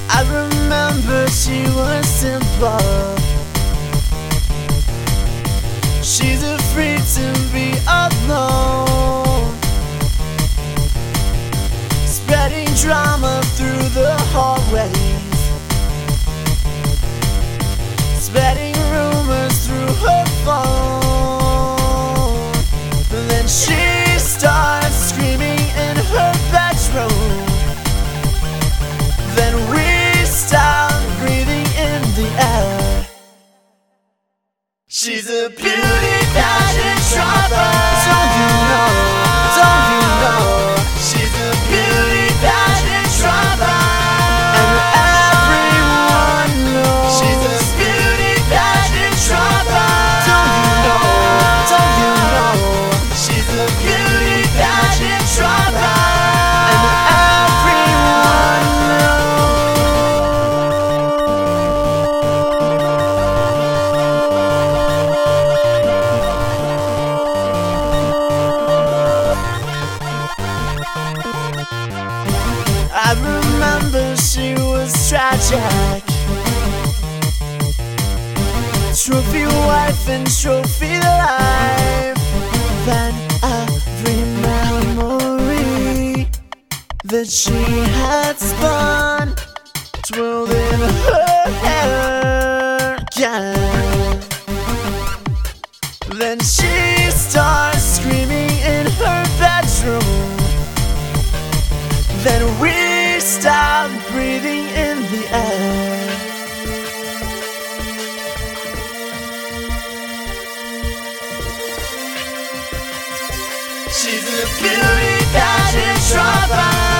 I remember she was simple. She's a freak to be alone, spreading drama through the hallways, spreading rumors through her phone. Then she starts screaming in her bedroom. Then we stop breathing in the air. She's a beauty pageant dropper. Don't you know? Don't you know? She's a beauty pageant dropper. And everyone knows she's a beauty pageant dropper. Don't you know? Don't you know? She's a beauty pageant dropper. And everyone I remember she was tragic, trophy wife and trophy life. Then every memory that she had spun twirled in her hair again. Then she starts screaming in her bedroom. Then we stop breathing in the air. She's a beauty pageant dropper.